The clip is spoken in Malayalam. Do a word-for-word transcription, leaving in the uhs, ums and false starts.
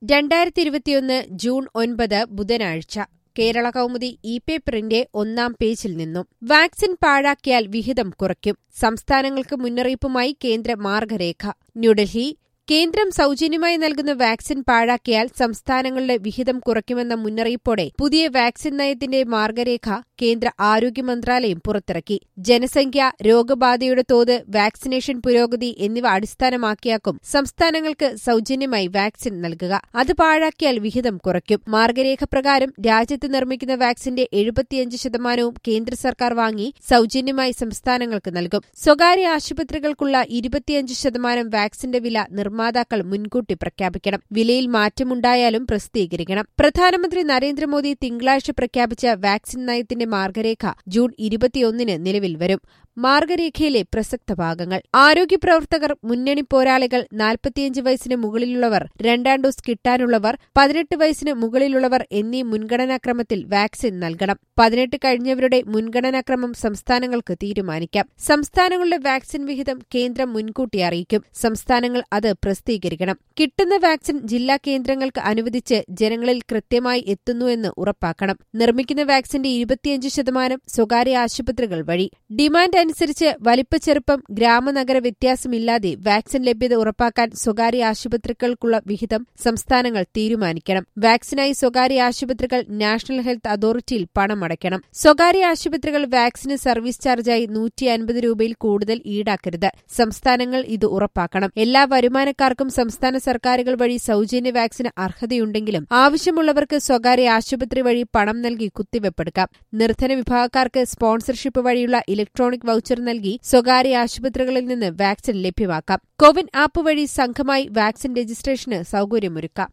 രണ്ടായിരത്തി ഇരുപത്തിയൊന്ന് ജൂൺ ഒൻപത് ബുധനാഴ്ച കേരള കൗമുദി ഇ പേപ്പറിന്റെ ഒന്നാം പേജിൽ നിന്നും വാക്സിൻ പാഴാക്കിയാൽ വിഹിതം കുറയ്ക്കും. സംസ്ഥാനങ്ങൾക്ക് മുന്നറിയിപ്പുമായി കേന്ദ്ര മാർഗരേഖ. ന്യൂഡൽഹി കേന്ദ്രം സൌജന്യമായി നൽകുന്ന വാക്സിൻ പാഴാക്കിയാൽ സംസ്ഥാനങ്ങളുടെ വിഹിതം കുറയ്ക്കുമെന്ന മുന്നറിയിപ്പോടെ പുതിയ വാക്സിൻ നയത്തിന്റെ മാർഗരേഖ കേന്ദ്ര ആരോഗ്യ മന്ത്രാലയം പുറത്തിറക്കി. ജനസംഖ്യ, രോഗബാധയുടെ തോത്, വാക്സിനേഷൻ പുരോഗതി എന്നിവ അടിസ്ഥാനമാക്കിയാക്കും സംസ്ഥാനങ്ങൾക്ക് സൌജന്യമായി വാക്സിൻ നൽകുക. അത് പാഴാക്കിയാൽ വിഹിതം കുറയ്ക്കും. മാർഗരേഖ പ്രകാരം രാജ്യത്ത് നിർമ്മിക്കുന്ന വാക്സിന്റെ എഴുപത്തിയഞ്ച് ശതമാനവും കേന്ദ്ര സർക്കാർ വാങ്ങി സൌജന്യമായി സംസ്ഥാനങ്ങൾക്ക് നൽകും. സ്വകാര്യ ആശുപത്രികൾക്കുള്ള ഇരുപത്തിയഞ്ച് ശതമാനം വാക്സിന്റെ വില നിർമ്മാതാക്കൾ മുൻകൂട്ടി പ്രഖ്യാപിക്കണം. വിലയിൽ മാറ്റമുണ്ടായാലും പ്രസിദ്ധീകരിക്കണം. പ്രധാനമന്ത്രി നരേന്ദ്രമോദി തിങ്കളാഴ്ച പ്രഖ്യാപിച്ച വാക്സിൻ നയത്തിന്റെ മാർഗരേഖ ജൂൺ ഇരുപത്തിയൊന്നിന് നിലവിൽ വരും. മാർഗരേഖയിലെ പ്രസക്ത ഭാഗങ്ങൾ: ആരോഗ്യ പ്രവർത്തകർ, മുന്നണി പോരാളികൾ, നാൽപ്പത്തിയഞ്ച് വയസ്സിന് മുകളിലുള്ളവർ, രണ്ടാം ഡോസ് കിട്ടാനുള്ളവർ, പതിനെട്ട് വയസ്സിന് മുകളിലുള്ളവർ എന്നീ മുൻഗണനാക്രമത്തിൽ വാക്സിൻ നൽകണം. പതിനെട്ട് കഴിഞ്ഞവരുടെ മുൻഗണനാക്രമം സംസ്ഥാനങ്ങൾക്ക് തീരുമാനിക്കാം. സംസ്ഥാനങ്ങളുടെ വാക്സിൻ വിഹിതം കേന്ദ്രം മുൻകൂട്ടി അറിയിക്കും. സംസ്ഥാനങ്ങൾ അത് പ്രസിദ്ധീകരിക്കണം. കിട്ടുന്ന വാക്സിൻ ജില്ലാ കേന്ദ്രങ്ങൾക്ക് അനുവദിച്ച് ജനങ്ങളിൽ കൃത്യമായി എത്തുന്നുവെന്ന് ഉറപ്പാക്കണം. നിർമ്മിക്കുന്ന വാക്സിന്റെ ഇരുപത്തിയഞ്ച് ശതമാനം സ്വകാര്യ ആശുപത്രികൾ വഴി. ഡിമാൻഡ് അനുസരിച്ച് വലിപ്പച്ചെറുപ്പം, ഗ്രാമനഗര വ്യത്യാസമില്ലാതെ വാക്സിൻ ലഭ്യത ഉറപ്പാക്കാൻ സ്വകാര്യ ആശുപത്രികൾക്കുള്ള വിഹിതം സംസ്ഥാനങ്ങൾ തീരുമാനിക്കണം. വാക്സിനായി സ്വകാര്യ ആശുപത്രികൾ നാഷണൽ ഹെൽത്ത് അതോറിറ്റിയിൽ പണമടയ്ക്കണം. സ്വകാര്യ ആശുപത്രികൾ വാക്സിന് സർവീസ് ചാർജായി നൂറ്റി അൻപത് രൂപയിൽ കൂടുതൽ ഈടാക്കരുത്. സംസ്ഥാനങ്ങൾ ഇത് ഉറപ്പാക്കണം. എല്ലാ വരുമാനക്കാർക്കും സംസ്ഥാന സർക്കാരുകൾ വഴി സൌജന്യ വാക്സിന് അർഹതയുണ്ടെങ്കിലും ആവശ്യമുള്ളവർക്ക് സ്വകാര്യ ആശുപത്രി വഴി പണം നൽകി കുത്തിവെപ്പെടുക്കാം. നിർധന വിഭാഗക്കാർക്ക് സ്പോൺസർഷിപ്പ് വഴിയുള്ള ഇലക്ട്രോണിക് വൌച്ചർ നൽകി സ്വകാര്യ ആശുപത്രികളിൽ നിന്ന് വാക്സിൻ ലഭ്യമാക്കാം. കോവിൻ ആപ്പ് വഴി സംഘമായി വാക്സിൻ രജിസ്ട്രേഷന് സൌകര്യമൊരുക്കാം.